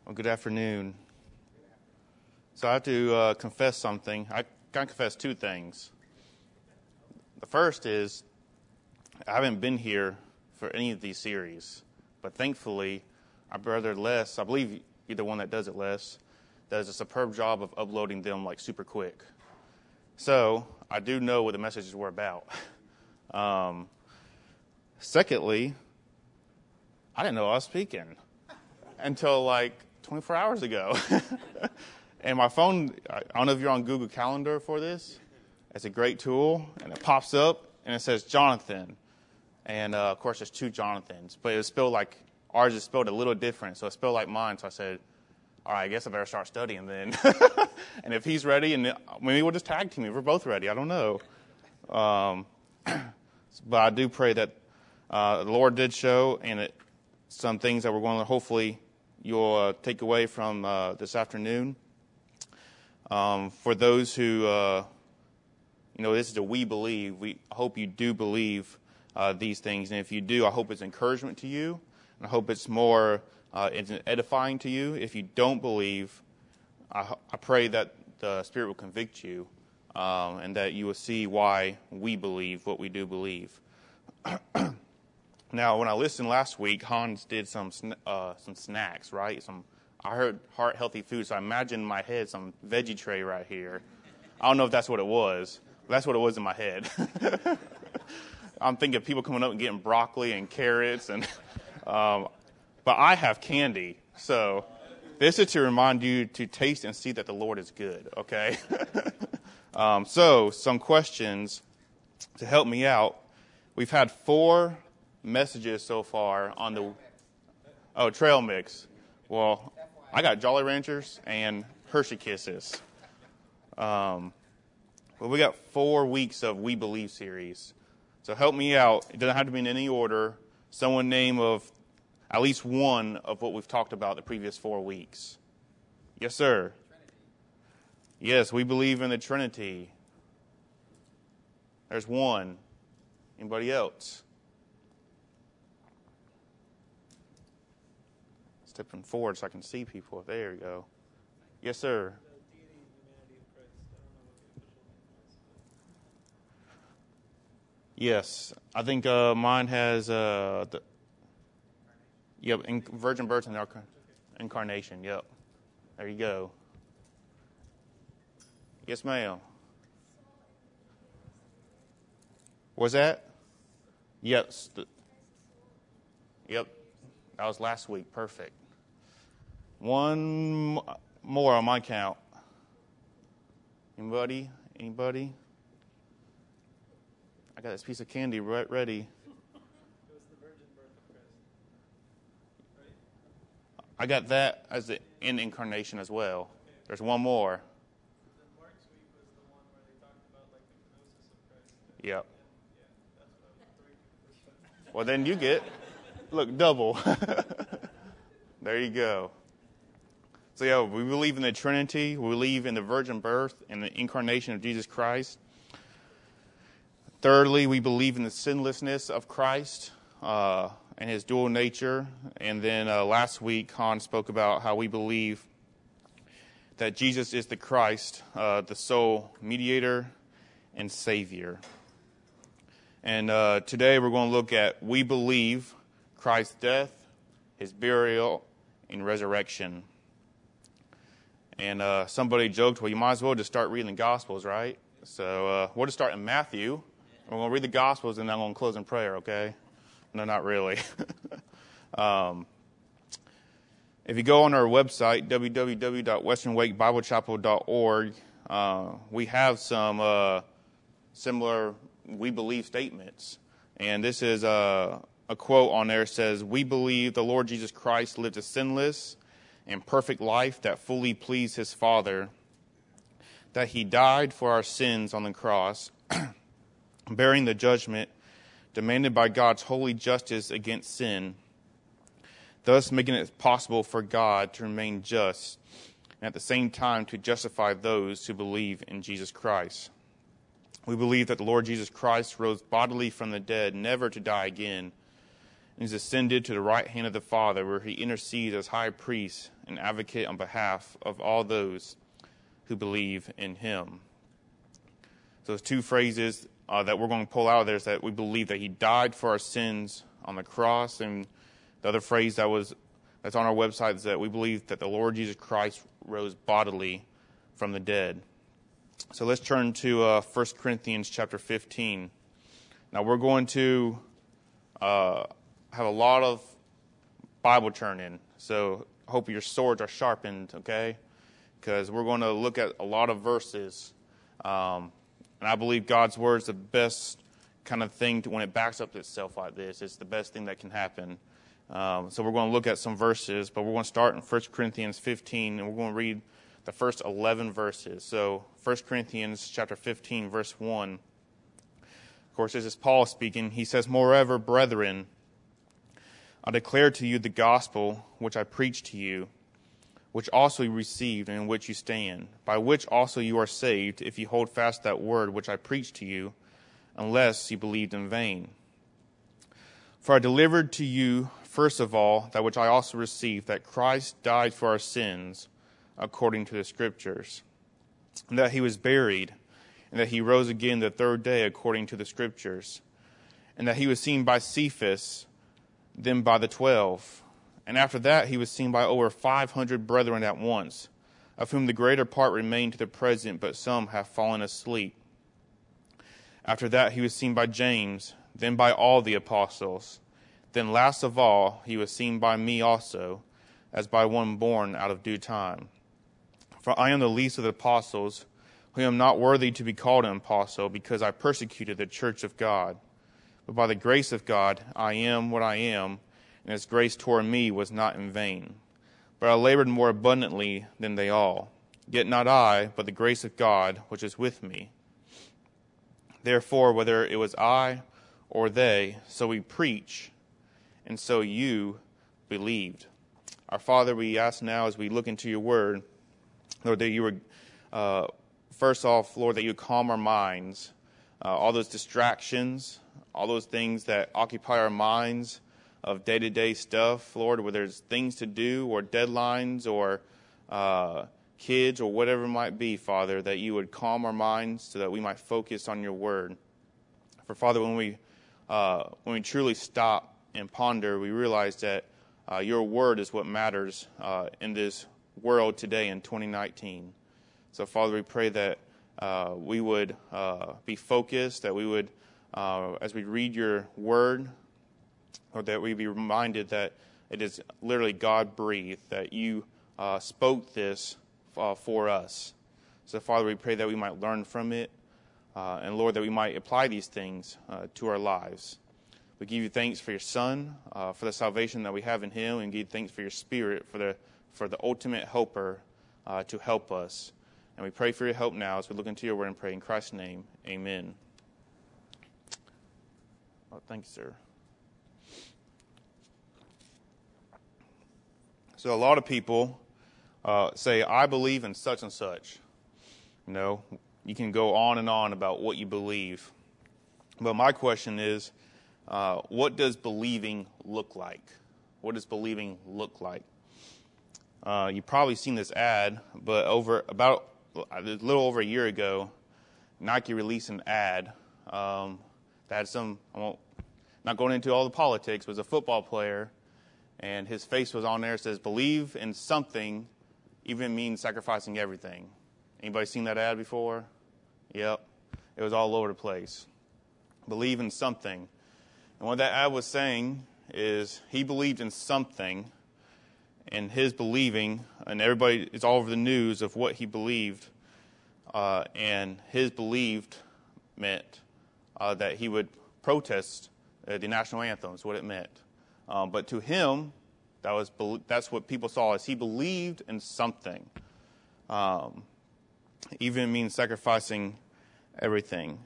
Well, good afternoon. So I have to confess something. I got to confess two things. The first is I haven't been here for any of these series, but thankfully our brother Les, I believe you're the one that does it, Les, does a superb job of uploading them like super quick. So I do know what the messages were about. Secondly, I didn't know I was speaking until like 24 hours ago. And my phone, I don't know if you're on Google Calendar for this. It's a great tool, and it pops up, and it says Jonathan. And, of course, there's two Jonathans. But it was spelled like, ours is spelled a little different, so it's spelled like mine. So I said, all right, I guess I better start studying then. And if he's ready, and maybe we'll just tag team. If we're both ready, I don't know. But I do pray that the Lord did show, and some things that we're going to hopefully you'll take away from this afternoon. For those who, this is a we believe. We hope you do believe these things. And if you do, I hope it's encouragement to you. And I hope it's more it's edifying to you. If you don't believe, I pray that the Spirit will convict you and that you will see why we believe what we do believe. Now, when I listened last week, Hans did some snacks, right? I heard heart-healthy food, so I imagined in my head some veggie tray right here. I don't know if that's what it was, but that's what it was in my head. I'm thinking of people coming up and getting broccoli and carrots, but I have candy, so this is to remind you to taste and see that the Lord is good, okay? So, some questions to help me out. We've had 4 messages so far on the trail mix. Well, I got Jolly Ranchers and Hershey Kisses. Well, we got 4 weeks of We Believe series. So help me out. It doesn't have to be in any order. Someone name of at least one of what we've talked about the previous 4 weeks. Yes, sir. Trinity. Yes, we believe in the Trinity. There's one. Anybody else? Stepping forward so I can see people. There you go. Yes, sir. The deity and humanity of Christ. I don't know what the official name is. Yes, I think mine has virgin birth and incarnation. Yep, there you go. Yes, ma'am. Was that? Yes. Yep, that was last week. Perfect. One more on my count. Anybody? I got this piece of candy ready. It was the virgin birth of Christ. Right? I got that as the incarnation as well. Okay. There's one more. Then Mark's week was the one where they talked about like the kenosis of Christ. Yep. And, that's what I was referring to the first time. Well, then you get, look, double. There you go. So, yeah, we believe in the Trinity. We believe in the virgin birth and the incarnation of Jesus Christ. Thirdly, we believe in the sinlessness of Christ and his dual nature. And then last week, Hans spoke about how we believe that Jesus is the Christ, the sole mediator and Savior. And today we're going to look at we believe Christ's death, his burial, and resurrection. And somebody joked, well, you might as well just start reading the Gospels, right? So we'll just start in Matthew. We're going to read the Gospels, and then I'm going to close in prayer, okay? No, not really. If you go on our website, www.westernwakebiblechapel.org, we have some similar we believe statements. And this is a quote on there. It says, we believe the Lord Jesus Christ lived a sinless and perfect life that fully pleased his Father, that he died for our sins on the cross, bearing the judgment demanded by God's holy justice against sin, thus making it possible for God to remain just and at the same time to justify those who believe in Jesus Christ. We believe that the Lord Jesus Christ rose bodily from the dead, never to die again, and he's ascended to the right hand of the Father, where he intercedes as high priest and advocate on behalf of all those who believe in him. So those two phrases that we're going to pull out of there is that we believe that he died for our sins on the cross, and the other phrase that's on our website is that we believe that the Lord Jesus Christ rose bodily from the dead. So let's turn to 1 Corinthians chapter 15. Now we're going to have a lot of Bible turning, so I hope your swords are sharpened, okay? Because we're going to look at a lot of verses. And I believe God's word is the best kind of thing when it backs up itself like this. It's the best thing that can happen. So we're going to look at some verses, but we're going to start in 1 Corinthians 15, and we're going to read the first 11 verses. So 1 Corinthians chapter 15, verse 1. Of course, this is Paul speaking. He says, "Moreover, brethren, I declare to you the gospel which I preached to you, which also you received and in which you stand, by which also you are saved, if you hold fast that word which I preached to you, unless you believed in vain. For I delivered to you, first of all, that which I also received, that Christ died for our sins, according to the Scriptures, and that he was buried, and that he rose again the third day, according to the Scriptures, and that he was seen by Cephas, then by the 12. And after that he was seen by over 500 brethren at once, of whom the greater part remain to the present, but some have fallen asleep. After that he was seen by James, then by all the apostles. Then last of all he was seen by me also, as by one born out of due time. For I am the least of the apostles, who am not worthy to be called an apostle, because I persecuted the church of God. But by the grace of God I am what I am, and his grace toward me was not in vain. But I labored more abundantly than they all. Yet not I, but the grace of God which is with me. Therefore, whether it was I or they, so we preach, and so you believed." Our Father, we ask now as we look into your word, Lord, that you would, first off, Lord, that you would calm our minds, all those distractions, all those things that occupy our minds of day-to-day stuff, Lord, whether there's things to do or deadlines or kids or whatever it might be, Father, that you would calm our minds so that we might focus on your word. For, Father, when we truly stop and ponder, we realize that your word is what matters in this world today in 2019. So, Father, we pray that we would be focused, that we would, as we read your word, or that we be reminded that it is literally God-breathed, that you spoke this for us. So, Father, we pray that we might learn from it, and, Lord, that we might apply these things to our lives. We give you thanks for your Son, for the salvation that we have in him, and give you thanks for your Spirit, for the ultimate helper to help us. And we pray for your help now as we look into your word and pray in Christ's name. Amen. Oh, thank you, sir. So a lot of people say, I believe in such and such. You know, you can go on and on about what you believe. But my question is, what does believing look like? What does believing look like? You've probably seen this ad, but about a little over a year ago, Nike released an ad that had not going into all the politics, was a football player, and his face was on there. It says, "Believe in something, even means sacrificing everything." Anybody seen that ad before? Yep. It was all over the place. Believe in something. And what that ad was saying is he believed in something, and his believing, and everybody, it's all over the news of what he believed, and his believed meant that he would protest the national anthem, is what it meant. But to him, that's what people saw as he believed in something. Even means sacrificing everything.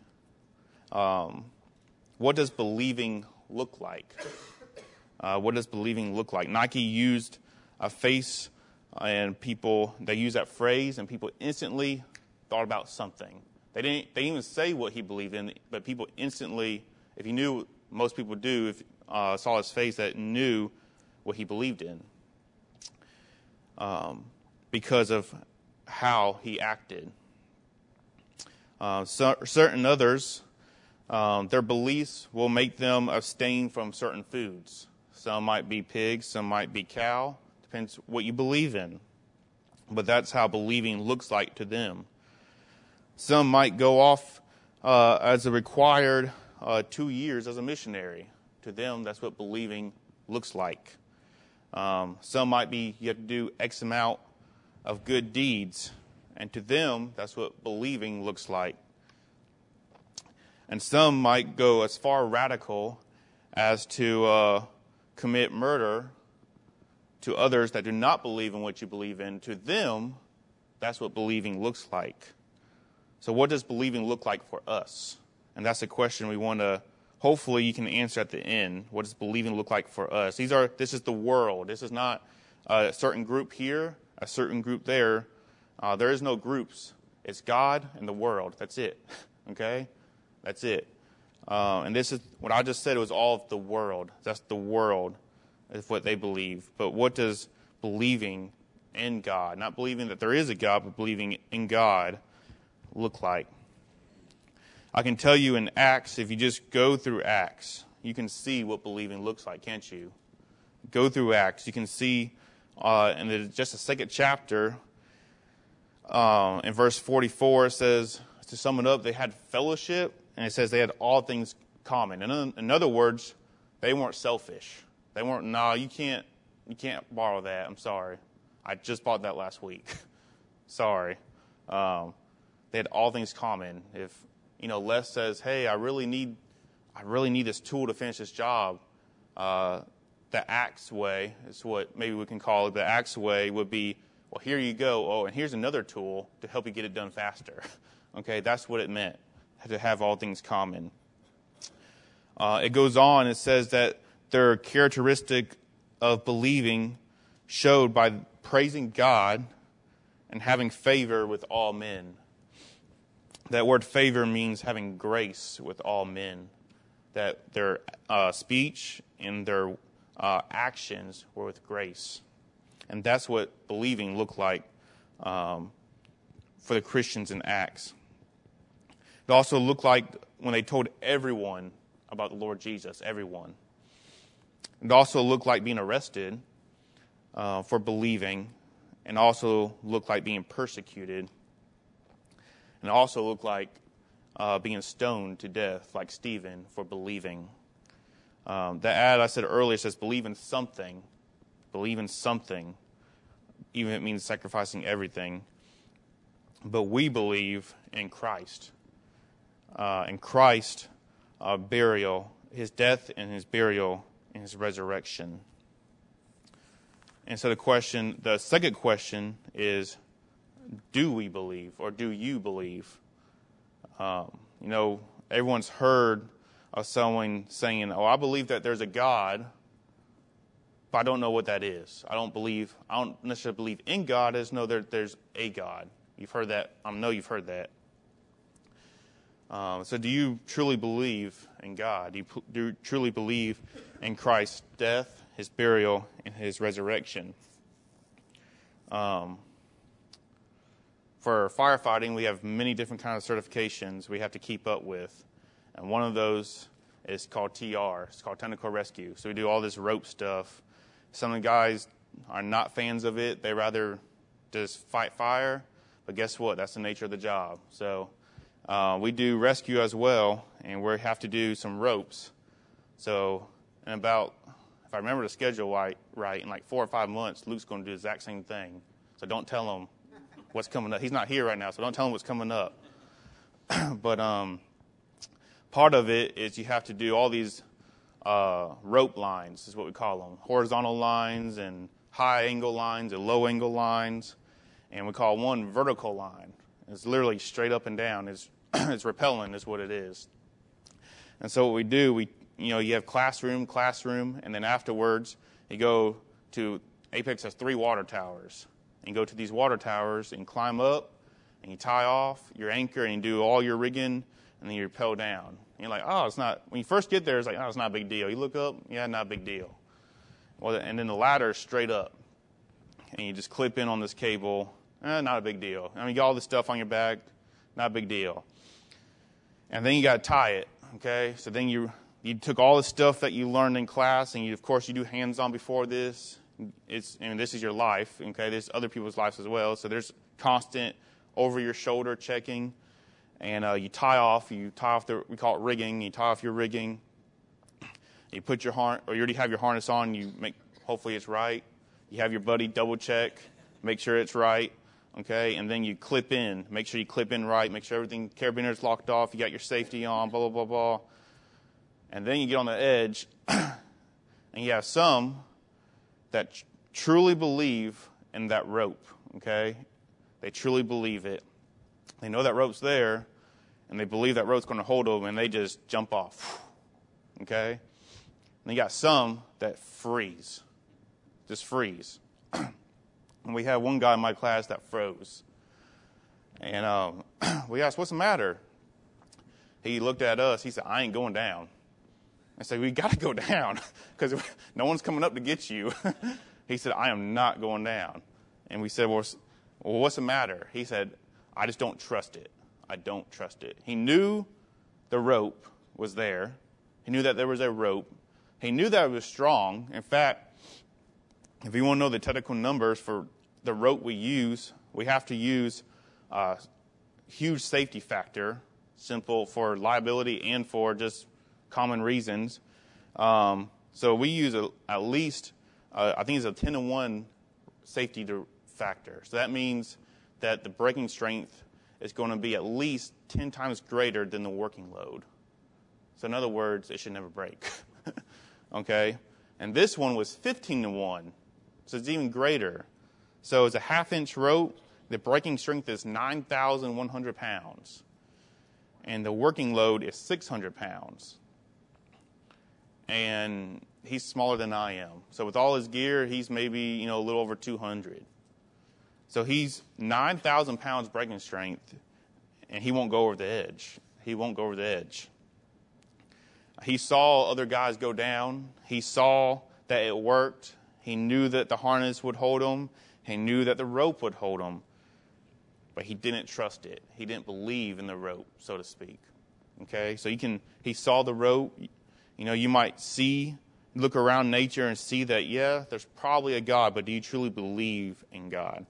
What does believing look like? What does believing look like? Nike used a face, and they used that phrase, and people instantly thought about something. They didn't even say what he believed in, but people instantly, if you knew, most people do, if saw his face that knew what he believed in because of how he acted. Certain others, their beliefs will make them abstain from certain foods. Some might be pigs, some might be cow. Depends what you believe in. But that's how believing looks like to them. Some might go off as a required 2 years as a missionary. To them, that's what believing looks like. Some might be, you have to do X amount of good deeds. And to them, that's what believing looks like. And some might go as far radical as to commit murder to others that do not believe in what you believe in. To them, that's what believing looks like. So what does believing look like for us? And that's a question we want to, hopefully you can answer at the end. What does believing look like for us? This is the world. This is not a certain group here, a certain group there. There is no groups. It's God and the world. That's it. Okay? That's it. And this is what I just said. It was all of the world. That's the world is what they believe. But what does believing in God, not believing that there is a God, but believing in God, look like? I can tell you in Acts, if you just go through Acts, you can see what believing looks like, can't you? Go through Acts. You can see in just the second chapter, in verse 44, it says, to sum it up, they had fellowship, and it says they had all things common. And in other words, they weren't selfish. They weren't, no, you can't borrow that. I'm sorry. I just bought that last week. Sorry. They had all things common. If, Les says, hey, I really need this tool to finish this job, the Acts way is what maybe we can call it. The Acts way would be, well, here you go. Oh, and here's another tool to help you get it done faster. Okay, that's what it meant, to have all things common. It goes on, it says that their characteristic of believing showed by praising God and having favor with all men. That word favor means having grace with all men. That their speech and their actions were with grace. And that's what believing looked like for the Christians in Acts. It also looked like when they told everyone about the Lord Jesus, everyone. It also looked like being arrested for believing, and also looked like being persecuted. And it also looked like being stoned to death, like Stephen, for believing. The ad I said earlier says, believe in something. Believe in something, even if it means sacrificing everything. But we believe in Christ. In Christ's burial, his death and his burial and his resurrection. And so the second question is, do we believe, or do you believe? Everyone's heard of someone saying, oh, I believe that there's a God, but I don't know what that is. I don't necessarily believe in God. I just know that there's a God. You've heard that. I know you've heard that. So do you truly believe in God? Do you truly believe in Christ's death, his burial, and his resurrection? For firefighting, we have many different kinds of certifications we have to keep up with. And one of those is called TR. It's called Technical Rescue. So we do all this rope stuff. Some of the guys are not fans of it. They rather just fight fire. But guess what? That's the nature of the job. So we do rescue as well, and we have to do some ropes. So in about, if I remember the schedule right, in like 4 or 5 months, Luke's going to do the exact same thing. So don't tell him what's coming up. He's not here right now, so don't tell him what's coming up. But part of it is you have to do all these rope lines, is what we call them. Horizontal lines and high angle lines and low angle lines. And we call one vertical line. It's literally straight up and down. It's rappelling is what it is. And so what we do, you have classroom, and then afterwards you go to, Apex has 3 water towers. And you go to these water towers and climb up, and you tie off your anchor and you do all your rigging and then you rappel down. And you're like, oh, it's not. When you first get there, it's like, oh, it's not a big deal. You look up, yeah, not a big deal. Well, and then the ladder is straight up, and you just clip in on this cable, not a big deal. I mean, you got all this stuff on your back, not a big deal. And then you got to tie it, okay? So then you took all the stuff that you learned in class, and of course you do hands-on before this. This is your life, okay? There's other people's lives as well. So there's constant over-your-shoulder checking. And you tie off we call it rigging. You tie off your rigging. You put your or you already have your harness on. Hopefully it's right. You have your buddy double check, make sure it's right, okay? And then you clip in. Make sure you clip in right. Make sure everything, carabiner's locked off. You got your safety on, blah, blah, blah, blah. And then you get on the edge, and you have some that truly believe in that rope, okay? They truly believe it. They know that rope's there, and they believe that rope's going to hold them, and they just jump off, okay? And you got some that freeze, just freeze. And we had one guy in my class that froze. And we asked, what's the matter? He looked at us. He said, I ain't going down. I said, we got to go down because no one's coming up to get you. He said, I am not going down. And we said, well, what's the matter? He said, I just don't trust it. I don't trust it. He knew the rope was there. He knew that there was a rope. He knew that it was strong. In fact, if you want to know the technical numbers for the rope we use, we have to use a huge safety factor, simple for liability and for just common reasons. So we use at least, I think it's a 10-to-1 safety factor. So that means that the breaking strength is going to be at least 10 times greater than the working load. So in other words, it should never break. Okay? And this one was 15-to-1. So it's even greater. So it's a half-inch rope. The breaking strength is 9,100 pounds. And the working load is 600 pounds. And he's smaller than I am. So with all his gear, he's maybe, a little over 200. So he's 9,000 pounds breaking strength, and he won't go over the edge. He won't go over the edge. He saw other guys go down. He saw that it worked. He knew that the harness would hold him. He knew that the rope would hold him. But he didn't trust it. He didn't believe in the rope, so to speak. Okay? So he saw the rope. You might look around nature and see that, yeah, there's probably a God, but do you truly believe in God?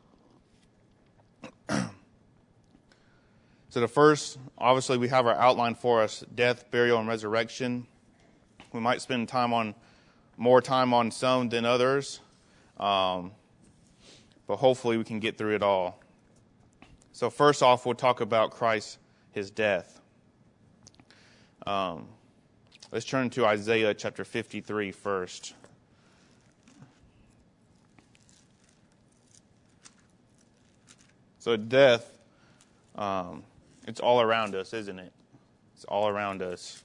So the first, obviously, we have our outline for us, death, burial, and resurrection. We might spend more time on some than others, but hopefully we can get through it all. So first off, we'll talk about Christ, his death. Let's turn to Isaiah chapter 53 first. So death, it's all around us, isn't it? It's all around us.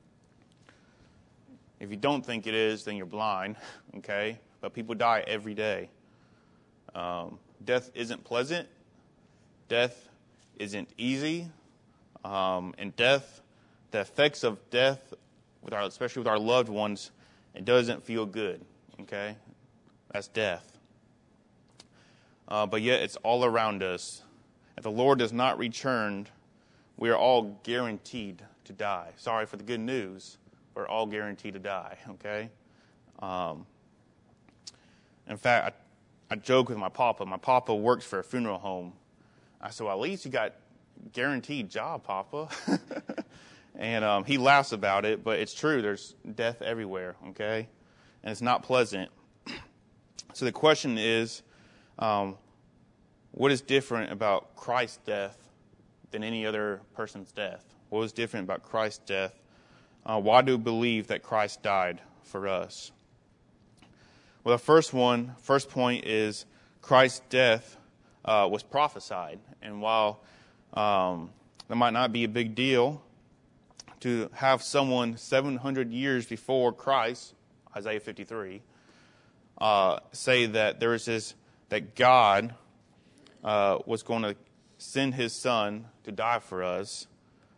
If you don't think it is, then you're blind, okay? But people die every day. Death isn't pleasant. Death isn't easy. And the effects of death, especially with our loved ones, it doesn't feel good, okay? That's death. But yet it's all around us. If the Lord does not return, we are all guaranteed to die. Sorry for the good news. We're all guaranteed to die, okay? In fact, I joke with my papa. My papa works for a funeral home. I said, well, at least you got guaranteed job, Papa. And he laughs about it, but it's true. There's death everywhere, okay? And it's not pleasant. So the question is, what is different about Christ's death than any other person's death? What was different about Christ's death? Why do we believe that Christ died for us? Well, the first point is Christ's death was prophesied. And while that might not be a big deal, to have someone 700 years before Christ, Isaiah 53, say that there is that God was going to send his son to die for us,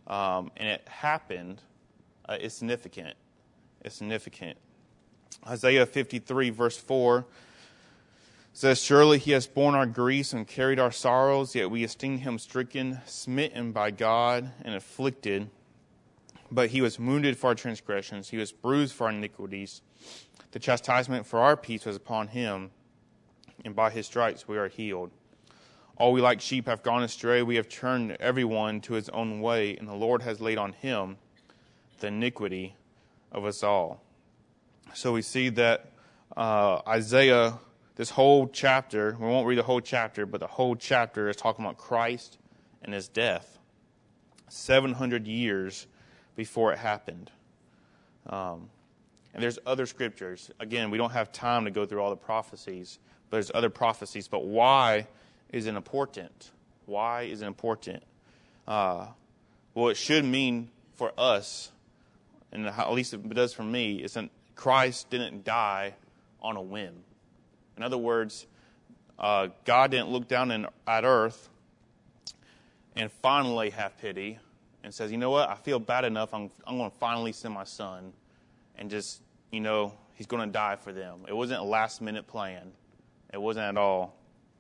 and it happened, it's significant. It's significant. Isaiah 53, verse 4 says, "Surely he has borne our griefs and carried our sorrows, yet we esteemed him stricken, smitten by God, and afflicted. But he was wounded for our transgressions, he was bruised for our iniquities. The chastisement for our peace was upon him, and by his stripes we are healed. All we like sheep have gone astray, we have turned everyone to his own way, and the Lord has laid on him the iniquity of us all." So we see that Isaiah, this whole chapter, we won't read the whole chapter, but the whole chapter is talking about Christ and his death 700 years before it happened. And there's other scriptures. Again, we don't have time to go through all the prophecies, but there's other prophecies. But why is it important? Why is it important? Well, it should mean for us, and at least it does for me, is that Christ didn't die on a whim. In other words, God didn't look down at earth and finally have pity and says, you know what, I feel bad enough, I'm going to finally send my son and just, he's going to die for them. It wasn't a last-minute plan. It wasn't at all.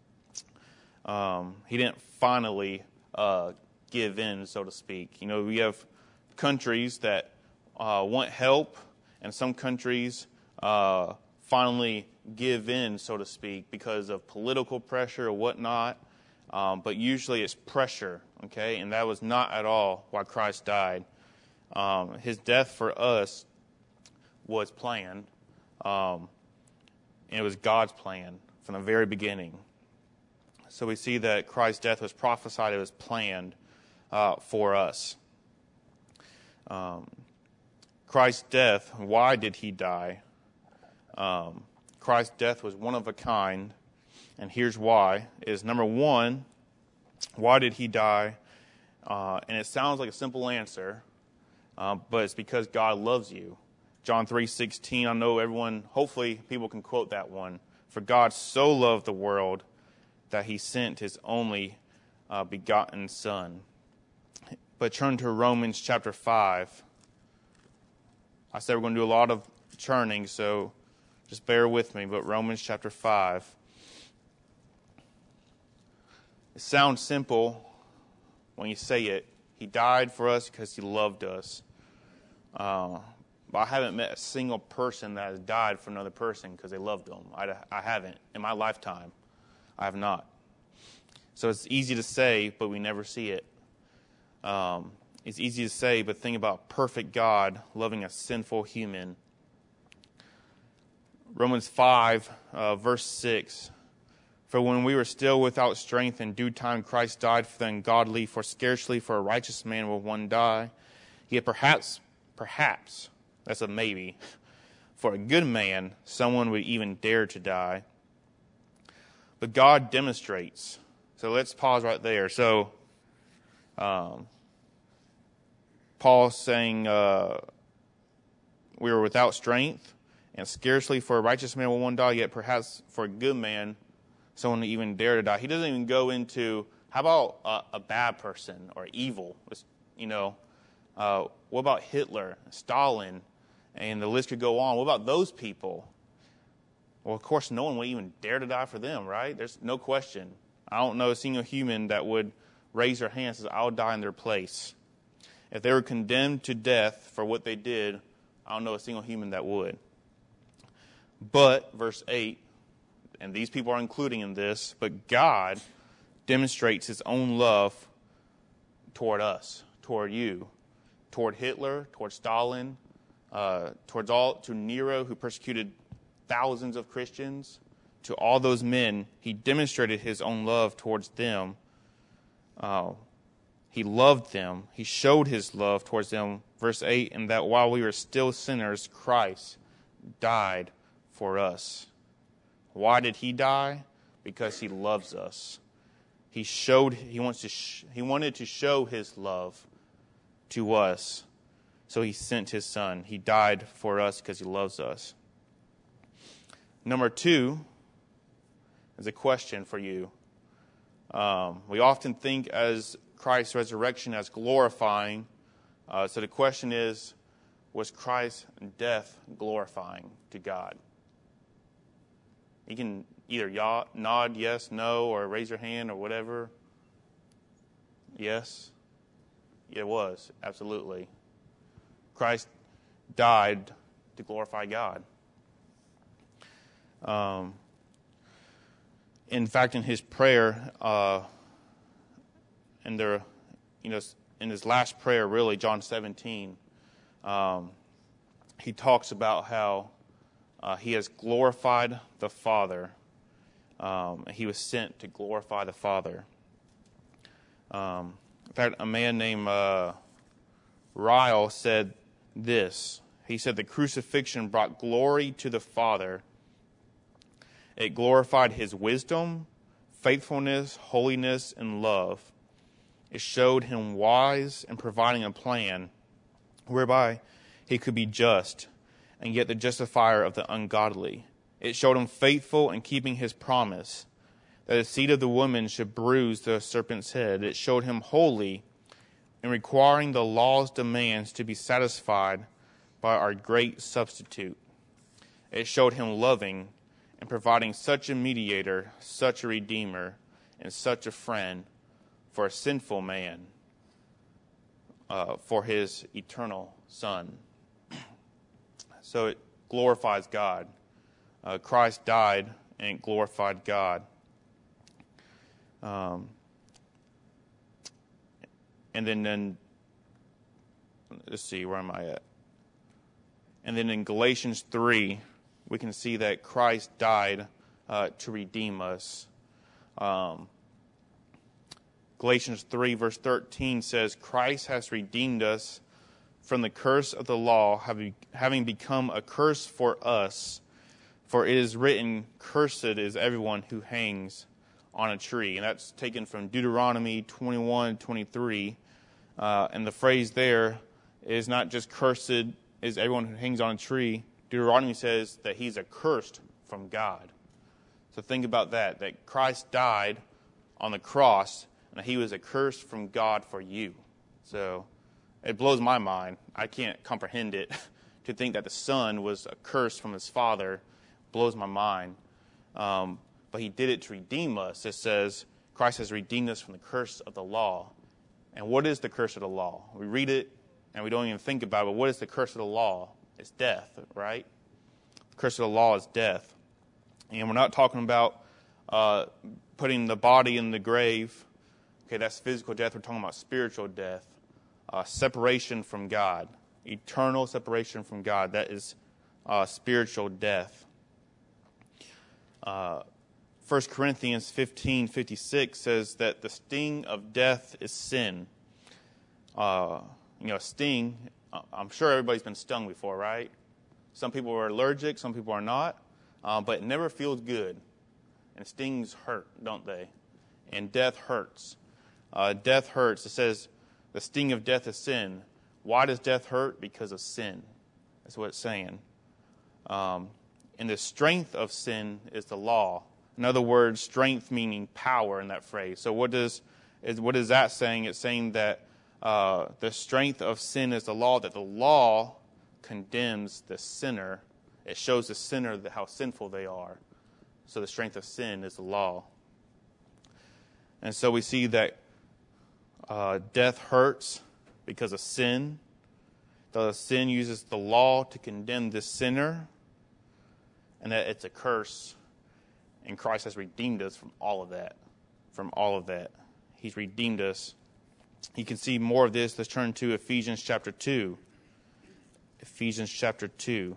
He didn't finally give in, so to speak. We have countries that want help, and some countries finally give in, so to speak, because of political pressure or whatnot. But usually it's pressure, okay? And that was not at all why Christ died. His death for us was planned, and it was God's plan from the very beginning. So we see that Christ's death was prophesied, it was planned for us. Christ's death, why did he die? Christ's death was one of a kind, and here's why. Is number one, why did he die? And it sounds like a simple answer, but it's because God loves you. John 3:16, I know everyone, hopefully people can quote that one. For God so loved the world that he sent his only begotten Son. But turn to Romans chapter 5. I said we're going to do a lot of churning, so just bear with me. But Romans chapter 5. It sounds simple when you say it. He died for us because he loved us. But I haven't met a single person that has died for another person because they loved them. I haven't. In my lifetime, I have not. So it's easy to say, but we never see it. It's easy to say, but think about perfect God loving a sinful human. Romans 5, verse 6. For when we were still without strength, in due time Christ died for the ungodly, for scarcely for a righteous man will one die. Yet perhaps, that's a maybe, for a good man, someone would even dare to die. But God demonstrates. So let's pause right there. So, Paul's saying we were without strength, and scarcely for a righteous man will one die, yet perhaps for a good man, someone would even dare to die. He doesn't even go into, how about a bad person or evil? What about Hitler, Stalin, and the list could go on. What about those people? Well, of course, no one would even dare to die for them, right? There's no question. I don't know a single human that would raise their hand and say, I'll die in their place. If they were condemned to death for what they did, I don't know a single human that would. But, verse 8, and these people are including in this, but God demonstrates his own love toward us, toward you, toward Hitler, toward Stalin, to Nero, who persecuted thousands of Christians, to all those men. He demonstrated his own love towards them. He loved them. He showed his love towards them. Verse 8, and that while we were still sinners, Christ died for us. Why did he die? Because he loves us. He wanted to show his love to us. So he sent his son. He died for us because he loves us. Number 2 is a question for you. We often think as Christ's resurrection as glorifying, So the question is, was Christ's death glorifying to God? You can either nod yes, no, or raise your hand or whatever. Yes, it was, absolutely. Christ died to glorify God. In fact, in his prayer, in his last prayer, really, John 17, he talks about how he has glorified the Father. He was sent to glorify the Father. In fact, a man named Ryle said this. He said, the crucifixion brought glory to the Father. It glorified his wisdom, faithfulness, holiness, and love. It showed him wise in providing a plan whereby he could be just and yet the justifier of the ungodly. It showed him faithful in keeping his promise that the seed of the woman should bruise the serpent's head. It showed him holy in requiring the law's demands to be satisfied by our great substitute. It showed him loving in providing such a mediator, such a redeemer, and such a friend for a sinful man, for his eternal Son. So it glorifies God. Christ died and it glorified God. And then let's see, where am I at? And then in Galatians 3, we can see that Christ died to redeem us. Galatians 3, verse 13 says, Christ has redeemed us from the curse of the law, having become a curse for us. For it is written, cursed is everyone who hangs on a tree. And that's taken from Deuteronomy 21:23. And the phrase there is not just cursed is everyone who hangs on a tree. Deuteronomy says that he's accursed from God. So think about that Christ died on the cross and he was accursed from God for you. So it blows my mind. I can't comprehend it. To think that the Son was accursed from his Father blows my mind. But he did it to redeem us. It says Christ has redeemed us from the curse of the law. And what is the curse of the law? We read it and we don't even think about it, but what is the curse of the law? It's death, right? The curse of the law is death. And we're not talking about putting the body in the grave. Okay, that's physical death. We're talking about spiritual death. Separation from God. Eternal separation from God. That is spiritual death. 1 Corinthians 15:56 says that the sting of death is sin. Sting, I'm sure everybody's been stung before, right? Some people are allergic, some people are not, but it never feels good. And stings hurt, don't they? And death hurts. Death hurts. It says the sting of death is sin. Why does death hurt? Because of sin. That's what it's saying. And the strength of sin is the law. In other words, strength meaning power in that phrase. So what is that saying? It's saying that the strength of sin is the law, that the law condemns the sinner. It shows the sinner how sinful they are. So the strength of sin is the law. And so we see that death hurts because of sin. The sin uses the law to condemn the sinner, and that it's a curse. And Christ has redeemed us from all of that. From all of that. He's redeemed us. You can see more of this. Let's turn to Ephesians chapter 2. Ephesians chapter 2.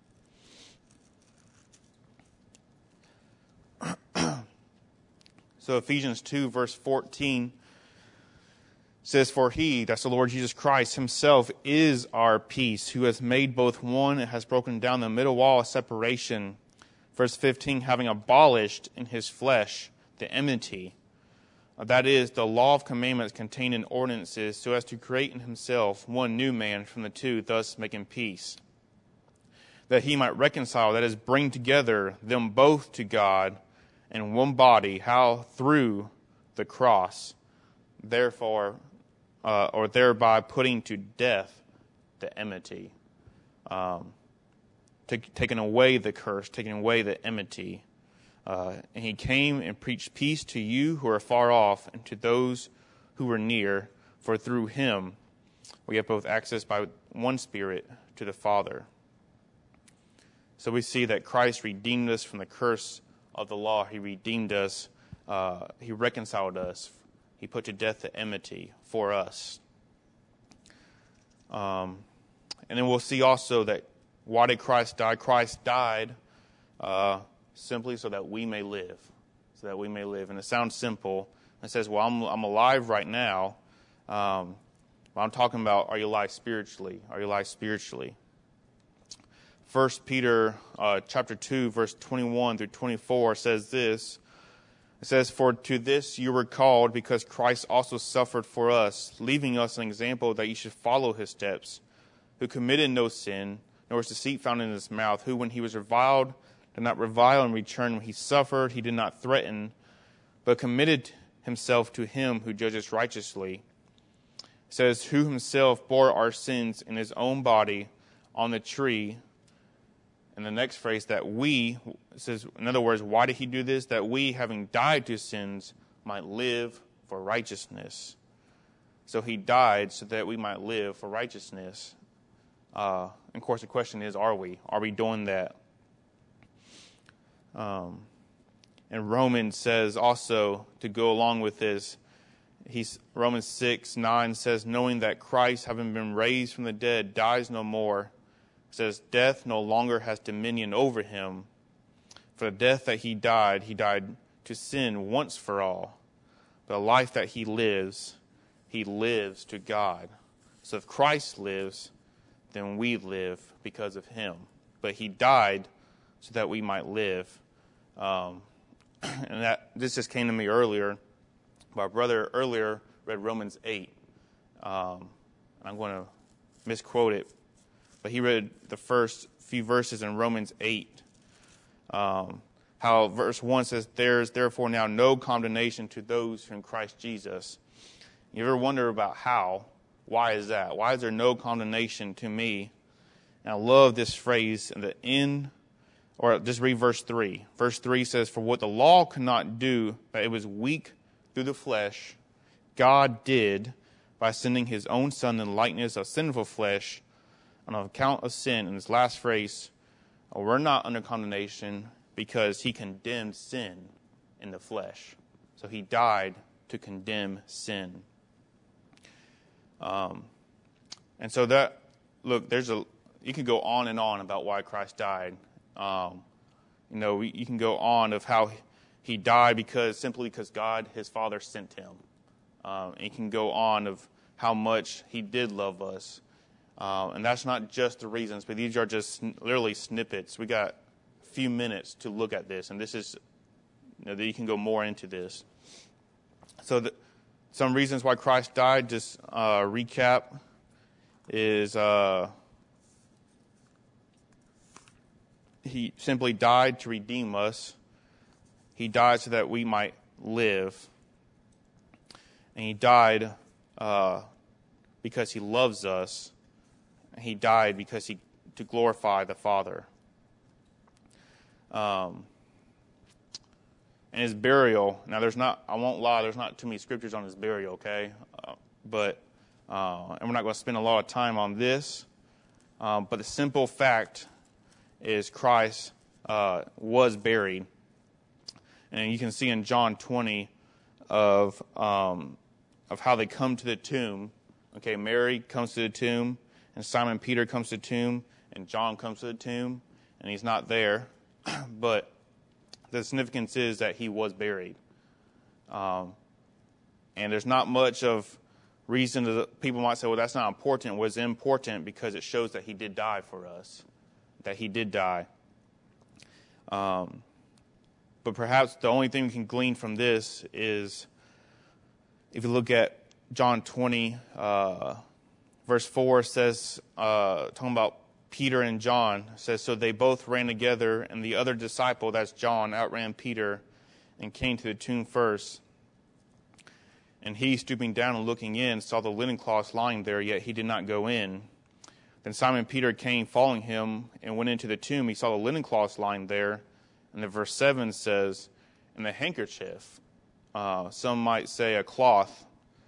So Ephesians 2, verse 14 says, For he, that's the Lord Jesus Christ, himself is our peace, who has made both one and has broken down the middle wall of separation. Verse 15, having abolished in his flesh the enmity, that is, the law of commandments contained in ordinances, so as to create in himself one new man from the two, thus making peace, that he might reconcile, that is, bring together them both to God in one body, how? Through the cross, therefore or thereby putting to death the enmity, taking away the curse, taking away the enmity. And he came and preached peace to you who are far off and to those who are near, for through him we have both access by one Spirit to the Father. So we see that Christ redeemed us from the curse of the law. He redeemed us. He reconciled us. He put to death the enmity for us. And then we'll see also that why did Christ die? Christ died simply so that we may live. So that we may live. And it sounds simple. It says, well, I'm alive right now. But I'm talking about, are you alive spiritually? Are you alive spiritually? 1 Peter chapter 2, verse 21 through 24 says this. It says, for to this you were called, because Christ also suffered for us, leaving us an example that you should follow his steps, who committed no sin, nor was deceit found in his mouth, who when he was reviled did not revile in return. When he suffered, he did not threaten, but committed himself to him who judges righteously. It says, who himself bore our sins in his own body on the tree. And the next phrase, that we, it says, in other words, why did he do this? That we, having died to sins, might live for righteousness. So he died so that we might live for righteousness. Of course, the question is, are we? Are we doing that? And Romans says also, to go along with this, Romans 6:9 says, knowing that Christ, having been raised from the dead, dies no more. It says, death no longer has dominion over him. For the death that he died to sin once for all. But the life that he lives to God. So if Christ lives, then we live because of him. But he died so that we might live. And this just came to me earlier. My brother earlier read Romans 8. I'm going to misquote it. But he read the first few verses in Romans 8. How verse 1 says, there is therefore now no condemnation to those who are in Christ Jesus. You ever wonder about how? Why is that? Why is there no condemnation to me? And I love this phrase in the end, or just read verse 3. Verse 3 says, for what the law could not do, but it was weak through the flesh, God did by sending his own Son in the likeness of sinful flesh on account of sin. In this last phrase, we're not under condemnation because he condemned sin in the flesh. So he died to condemn sin. And so that, look, you can go on and on about why Christ died. You can go on of how he died simply because God, his Father, sent him. And you can go on of how much he did love us. And that's not just the reasons, but these are just literally snippets. We got a few minutes to look at this, and this is, that you can go more into this. So some reasons why Christ died, just recap, is he simply died to redeem us. He died so that we might live. And he died because he loves us. He died to glorify the Father. And his burial. Now, I won't lie, there's not too many scriptures on his burial, okay? And we're not going to spend a lot of time on this. But the simple fact is Christ was buried. And you can see in John 20 of how they come to the tomb. Okay, Mary comes to the tomb. And Simon Peter comes to the tomb, and John comes to the tomb, and he's not there. But the significance is that he was buried. And there's not much of reason that people might say, well, that's not important. Well, it's important because it shows that he did die for us, that he did die. But perhaps the only thing we can glean from this is, if you look at John 20, verse 4 says, talking about Peter and John, says, so they both ran together, and the other disciple, that's John, outran Peter and came to the tomb first. And he, stooping down and looking in, saw the linen cloths lying there, yet he did not go in. Then Simon Peter came following him and went into the tomb. He saw the linen cloths lying there. And then verse 7 says, and the handkerchief, some might say a cloth,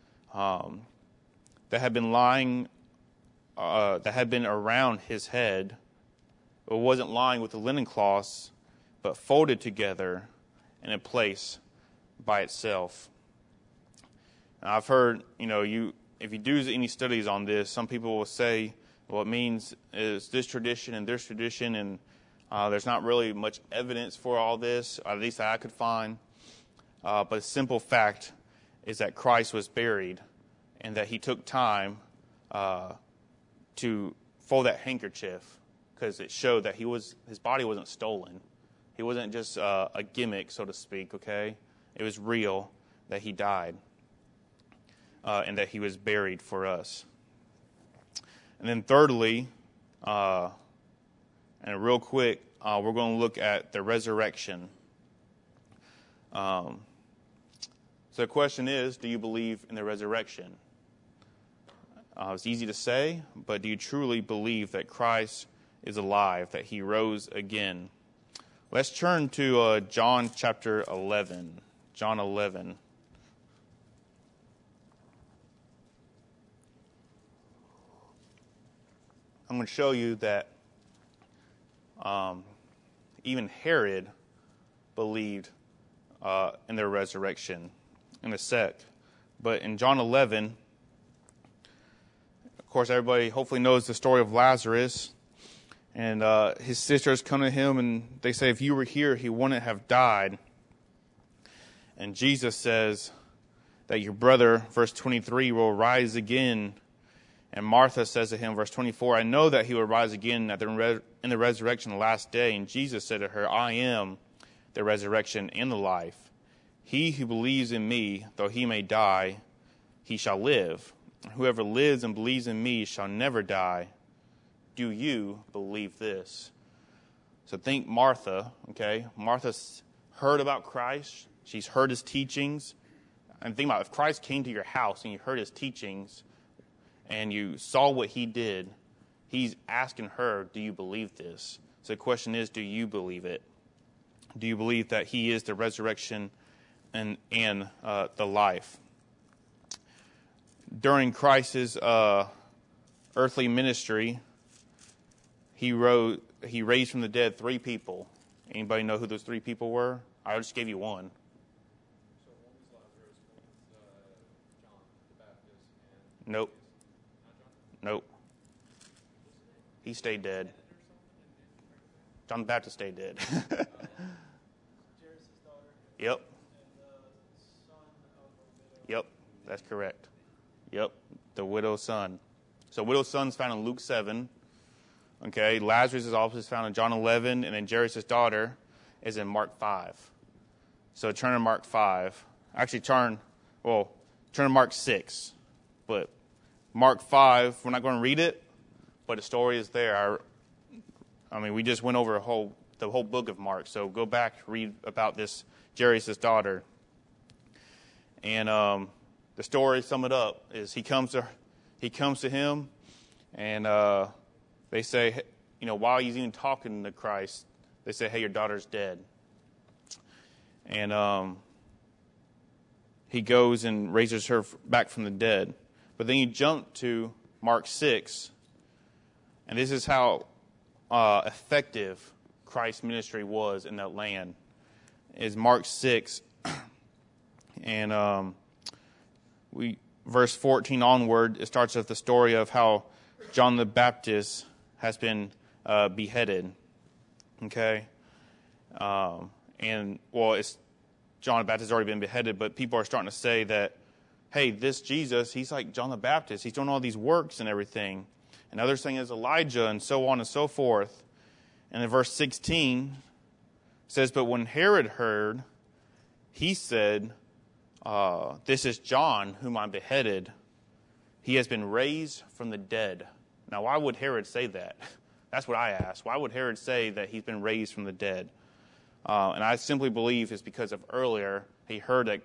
that had been lying, that had been around his head. It wasn't lying with the linen cloths, but folded together in a place by itself. Now, I've heard, if you do any studies on this, some people will say, well, it means is this tradition and this tradition, and there's not really much evidence for all this, at least that I could find. But the simple fact is that Christ was buried and that he took time to fold that handkerchief because it showed that his body wasn't stolen. He wasn't just a gimmick, so to speak, okay? It was real that he died and that he was buried for us. And then thirdly, and real quick, we're going to look at the resurrection. So the question is, do you believe in the resurrection? It's easy to say, but do you truly believe that Christ is alive, that he rose again? Let's turn to John chapter 11. John 11. I'm going to show you that even Herod believed in their resurrection in a sec. But in John 11, of course, everybody hopefully knows the story of Lazarus. And his sisters come to him and they say, if you were here, he wouldn't have died. And Jesus says that your brother, verse 23, will rise again. And Martha says to him, verse 24, I know that he will rise again in the resurrection the last day. And Jesus said to her, I am the resurrection and the life. He who believes in me, though he may die, he shall live. Whoever lives and believes in me shall never die. Do you believe this? So think Martha, okay? Martha's heard about Christ. She's heard his teachings. And think about it, if Christ came to your house and you heard his teachings and you saw what he did, he's asking her, do you believe this? So the question is, do you believe it? Do you believe that he is the resurrection and the life? During Christ's earthly ministry, he raised from the dead 3 people. Anybody know who those 3 people were? I just gave you one. So one was Lazarus, one was John the Baptist, and Nope. not John? Nope. He stayed dead. John the Baptist stayed dead. Jairus' daughter. Yep. And the son of a widow. Yep. That's correct. Yep. The widow's son. So widow's son's found in Luke 7. Okay. Lazarus is also found in John 11. And then Jairus' daughter is in Mark 5. So turn to Mark 5. Actually, turn to Mark 6. But Mark 5, we're not going to read it, but the story is there. We just went over the whole book of Mark. So go back, read about this Jairus' daughter. And the story, sum it up, is he comes to him, and they say, while he's even talking to Christ, they say, hey, your daughter's dead. And he goes and raises her back from the dead. But then you jump to Mark 6, and this is how effective Christ's ministry was in that land. Is Mark 6, and verse 14 onward, it starts with the story of how John the Baptist has been beheaded. Okay, it's John the Baptist has already been beheaded, but people are starting to say that, hey, this Jesus, he's like John the Baptist. He's doing all these works and everything. And others saying it's Elijah and so on and so forth. And in verse 16 it says, but when Herod heard, he said, this is John whom I beheaded. He has been raised from the dead. Now, why would Herod say that? That's what I ask. Why would Herod say that he's been raised from the dead? And I simply believe it's because of earlier he heard that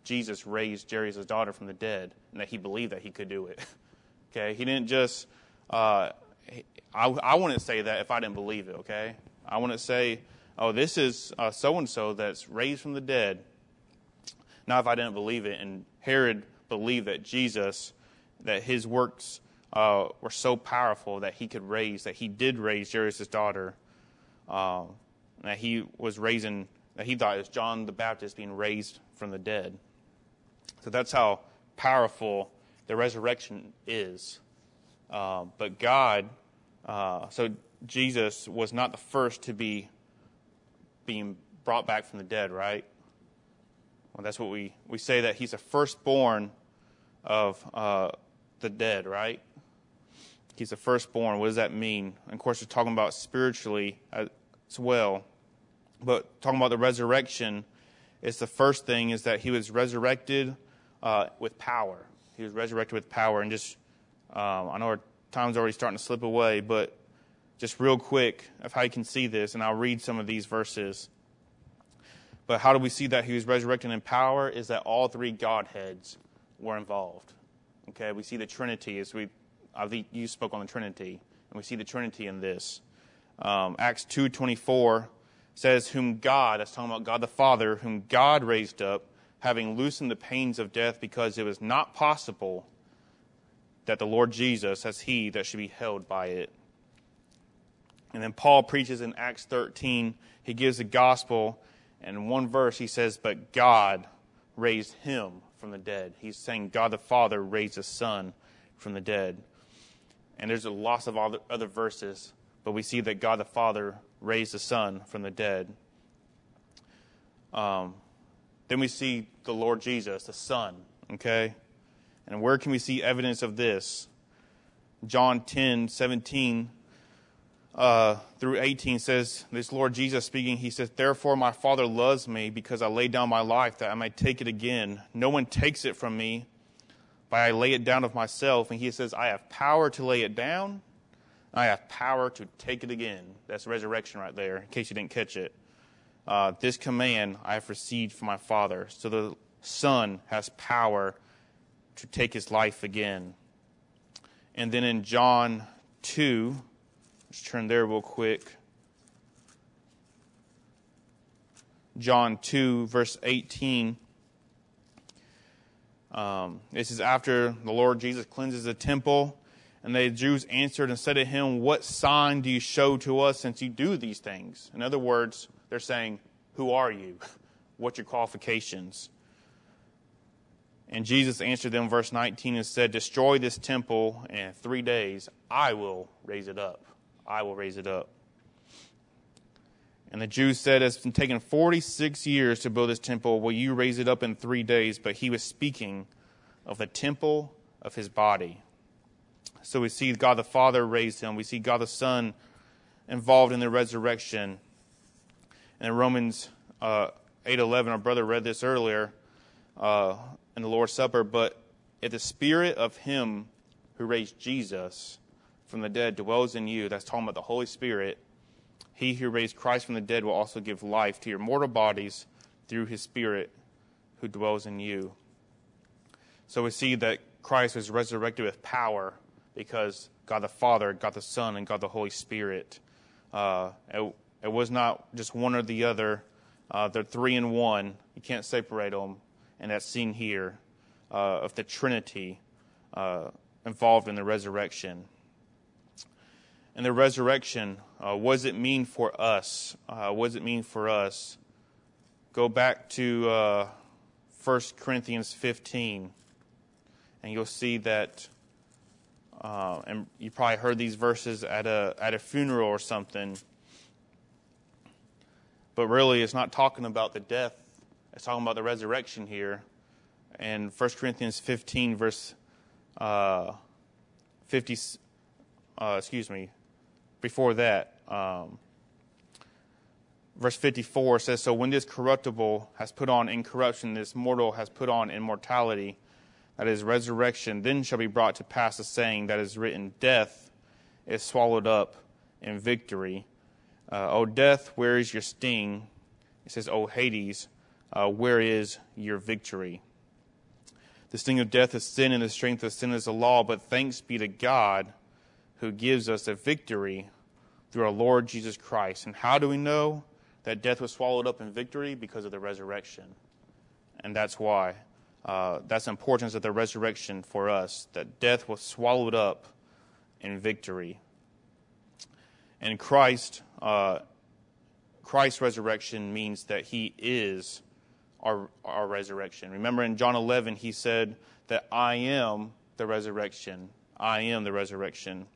Jesus raised Jairus' daughter from the dead, and that he believed that he could do it. Okay, he didn't just. I wouldn't say that if I didn't believe it. Okay, I wouldn't say, "Oh, this is so and so that's raised from the dead." Not if I didn't believe it. And Herod believed that Jesus, that his works were so powerful that he did raise Jairus' daughter. That he was raising, that he thought it was John the Baptist being raised from the dead. So that's how powerful the resurrection is. But God, so Jesus was not the first to be being brought back from the dead, right? Well, that's what we say, that he's the firstborn of the dead, right? He's the firstborn. What does that mean? And of course, we're talking about spiritually as well. But talking about the resurrection, it's the first thing is that he was resurrected with power. He was resurrected with power. And just, I know our time's already starting to slip away, but just real quick of how you can see this, and I'll read some of these verses. But how do we see that he was resurrected in power? Is that all three Godheads were involved. Okay, we see the Trinity as you spoke on the Trinity, and we see the Trinity in this. Acts 2:24 says, whom God, that's talking about God the Father, whom God raised up, having loosened the pains of death, because it was not possible that the Lord Jesus, as he that should be held by it. And then Paul preaches in Acts 13, he gives the gospel, and in one verse he says, but God raised him from the dead. He's saying God the Father raised the Son from the dead. And there's a lots of other verses, but we see that God the Father raised the Son from the dead. Then we see the Lord Jesus, the Son, okay? And where can we see evidence of this? John 10:17 through 18 says, this Lord Jesus speaking, he says, therefore my Father loves me, because I lay down my life that I might take it again. No one takes it from me, but I lay it down of myself. And he says, I have power to lay it down, I have power to take it again. That's resurrection right there, in case you didn't catch it. This command I have received from my Father. So the Son has power to take his life again. And then in John 2, let's turn there real quick. John 2, verse 18. This is after the Lord Jesus cleanses the temple. And the Jews answered and said to him, what sign do you show to us since you do these things? In other words, they're saying, who are you? What's your qualifications? And Jesus answered them, verse 19, and said, destroy this temple, and in 3 days I will raise it up. I will raise it up. And the Jews said, it's been taken 46 years to build this temple. Will you raise it up in 3 days? But he was speaking of the temple of his body. So we see God the Father raised him. We see God the Son involved in the resurrection. And in Romans 8:11, our brother read this earlier in the Lord's Supper. But if the Spirit of him who raised Jesus from the dead dwells in you, that's talking about the Holy Spirit, he who raised Christ from the dead will also give life to your mortal bodies through his Spirit who dwells in you. So we see that Christ was resurrected with power because God the Father, God the Son, and God the Holy Spirit. It was not just one or the other. They're three in one. You can't separate them. And that's seen here of the Trinity involved in the resurrection. And the resurrection, what does it mean for us? What does it mean for us? Go back to 1 Corinthians 15, and you'll see that, and you probably heard these verses at a funeral or something, but really it's not talking about the death. It's talking about the resurrection here. And 1 Corinthians 15, verse 50, before that, verse 54 says, so when this corruptible has put on incorruption, this mortal has put on immortality, that is resurrection, then shall be brought to pass the saying that is written, death is swallowed up in victory. O death, where is your sting? It says, O Hades, where is your victory? The sting of death is sin, and the strength of sin is the law. But thanks be to God who gives us a victory through our Lord Jesus Christ. And how do we know that death was swallowed up in victory? Because of the resurrection. And that's why. That's the importance of the resurrection for us, that death was swallowed up in victory. And Christ's resurrection means that he is our resurrection. Remember in John 11, he said that I am the resurrection. I am the resurrection.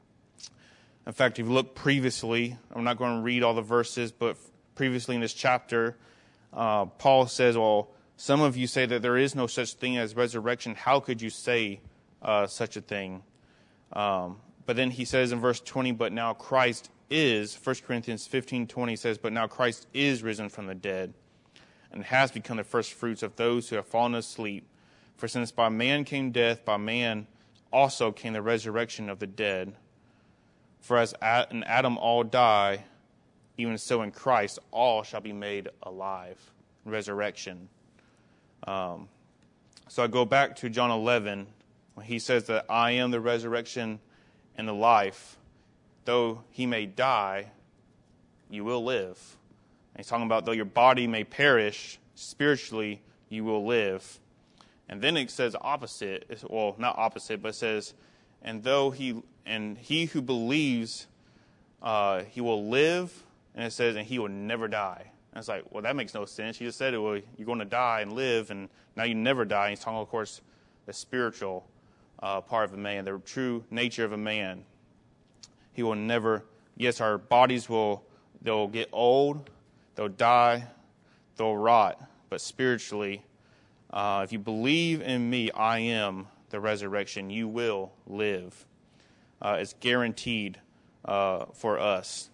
In fact, if you look previously, I'm not going to read all the verses, but previously in this chapter, Paul says, well, some of you say that there is no such thing as resurrection. How could you say such a thing? But then he says in verse 20, but now Christ is, 1 Corinthians 15:20 says, but now Christ is risen from the dead and has become the first fruits of those who have fallen asleep. For since by man came death, by man also came the resurrection of the dead. For as in Adam all die, even so in Christ all shall be made alive. Resurrection. So I go back to John 11, when he says that I am the resurrection and the life. Though he may die, you will live. And he's talking about though your body may perish, spiritually you will live. And then it says opposite. Well, not opposite, but it says, and he who believes, he will live. And it says, and he will never die. And it's like, well, that makes no sense. You just said, well, you're going to die and live, and now you never die. And he's talking, of course, the spiritual part of a man, the true nature of a man. He will never, yes, our bodies they'll get old, they'll die, they'll rot. But spiritually, if you believe in me, I am the resurrection, you will live. It's guaranteed for us.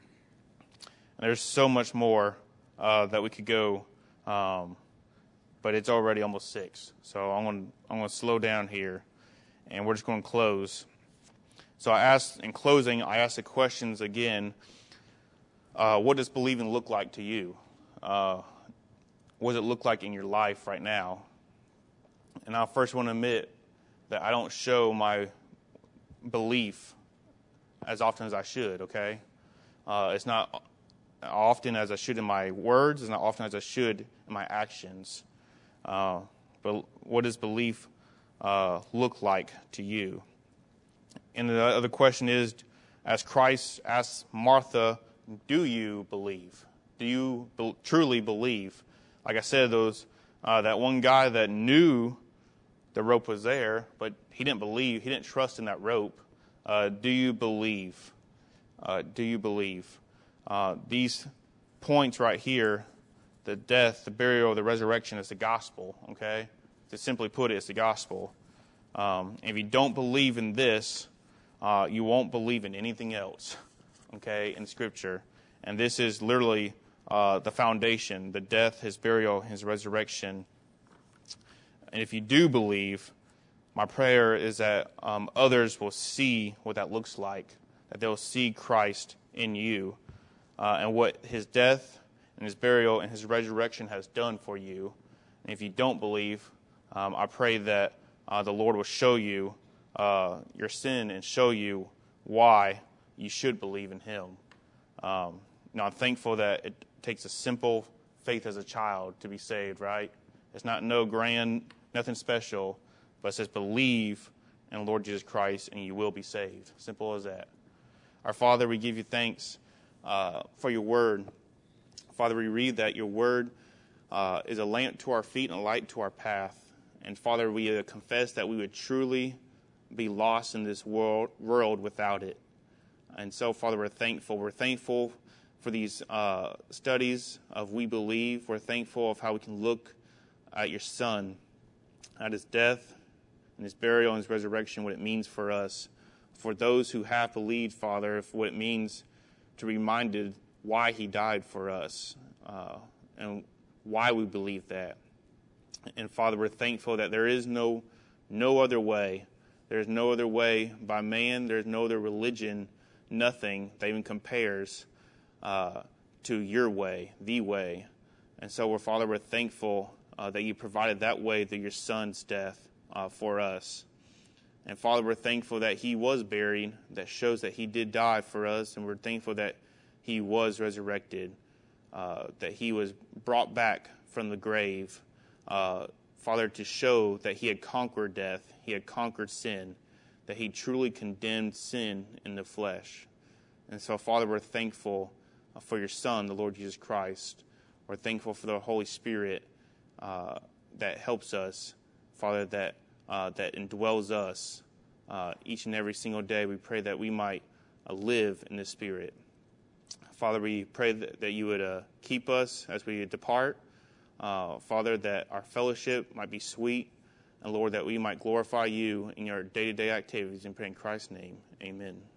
And there's so much more that we could go, but it's already almost 6. So I'm going to slow down here, and we're just going to close. So in closing, I asked the questions again. What does believing look like to you? What does it look like in your life right now? And I first want to admit that I don't show my belief as often as I should, okay? It's not often as I should in my words. It's not often as I should in my actions. But what does belief look like to you? And the other question is, as Christ asked Martha, do you believe? Do you truly believe? Like I said, that one guy that knew the rope was there, but he didn't believe, he didn't trust in that rope. Do you believe? Do you believe? These points right here, the death, the burial, the resurrection, is the gospel, okay? To simply put it, it's the gospel. If you don't believe in this, you won't believe in anything else, okay, in Scripture. And this is literally the foundation, the death, his burial, his resurrection. And if you do believe, my prayer is that others will see what that looks like, that they'll see Christ in you and what his death and his burial and his resurrection has done for you. And if you don't believe, I pray that the Lord will show you your sin and show you why you should believe in him. I'm thankful that it takes a simple faith as a child to be saved, right? It's not no grand, nothing special, but it says believe in the Lord Jesus Christ and you will be saved. Simple as that. Our Father, we give you thanks for your word. Father, we read that your word is a lamp to our feet and a light to our path. And Father, we confess that we would truly be lost in this world without it. And so, Father, we're thankful. We're thankful for these studies of We Believe. We're thankful of how we can look at your Son, at his death and his burial and his resurrection, what it means for us. For those who have believed, Father, for what it means to be reminded why he died for us and why we believe that. And, Father, we're thankful that there is no other way. There's no other way by man. There's no other religion, nothing that even compares to your way, the way. And so, Father, we're thankful that you provided that way through your Son's death for us. And Father, we're thankful that he was buried. That shows that he did die for us. And we're thankful that he was resurrected, that he was brought back from the grave, Father, to show that he had conquered death, he had conquered sin, that he truly condemned sin in the flesh. And so, Father, we're thankful for your Son, the Lord Jesus Christ. We're thankful for the Holy Spirit that helps us, Father, that indwells us each and every single day. We pray that we might live in the Spirit. Father, we pray that you would keep us as we depart. Father, that our fellowship might be sweet. And Lord, that we might glorify you in your day-to-day activities. And pray in Christ's name, amen.